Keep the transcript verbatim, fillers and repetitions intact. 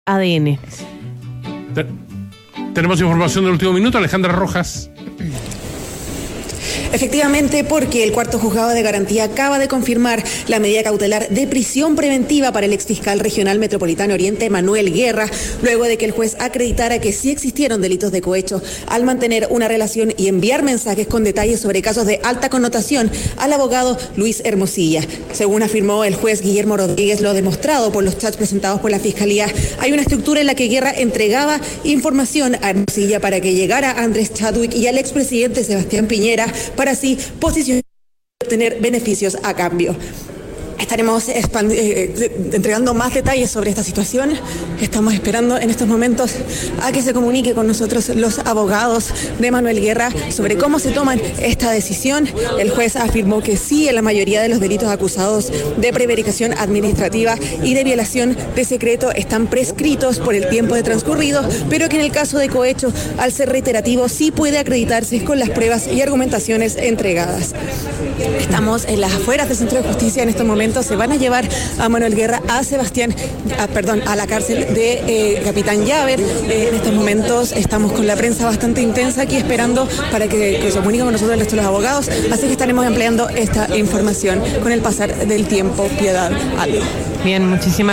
A D N. Te- tenemos información del último minuto, Alejandra Rojas. Efectivamente, porque el cuarto juzgado de garantía acaba de confirmar la medida cautelar de prisión preventiva para el exfiscal regional metropolitano Oriente, Manuel Guerra, luego de que el juez acreditara que sí existieron delitos de cohecho al mantener una relación y enviar mensajes con detalles sobre casos de alta connotación al abogado Luis Hermosilla. Según afirmó el juez Guillermo Rodríguez, lo demostrado por los chats presentados por la Fiscalía, hay una estructura en la que Guerra entregaba información a Hermosilla para que llegara a Andrés Chadwick y al expresidente Sebastián Piñera, para así posicionar y obtener beneficios a cambio. Estaremos expand- eh, entregando más detalles sobre esta situación. Estamos esperando en estos momentos a que se comunique con nosotros los abogados de Manuel Guerra sobre cómo se toman esta decisión. El juez afirmó que sí, en la mayoría de los delitos acusados de prevaricación administrativa y de violación de secreto están prescritos por el tiempo de transcurrido, pero que en el caso de cohecho, al ser reiterativo, sí puede acreditarse con las pruebas y argumentaciones entregadas. Estamos en las afueras del Centro de Justicia en estos momentos. Se van a llevar a Manuel Guerra a Sebastián, a, perdón, a la cárcel de eh, Capitán Llaver. Eh, en estos momentos estamos con la prensa bastante intensa aquí esperando para que, que se comuniquen con nosotros el resto de los abogados. Así que estaremos empleando esta información con el pasar del tiempo. Piedad, algo. Bien, muchísimas